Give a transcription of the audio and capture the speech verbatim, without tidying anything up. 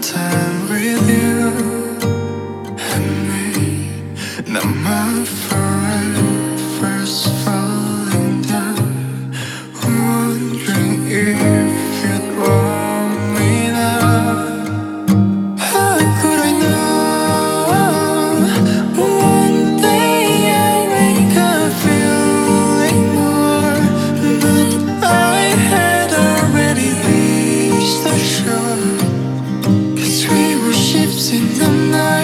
time with you and me. Now my forever first falling down, wondering if you'd want me now. How could I know one day I'd wake up feeling more? But I had already reached the shore, 'cause we were ships in the night.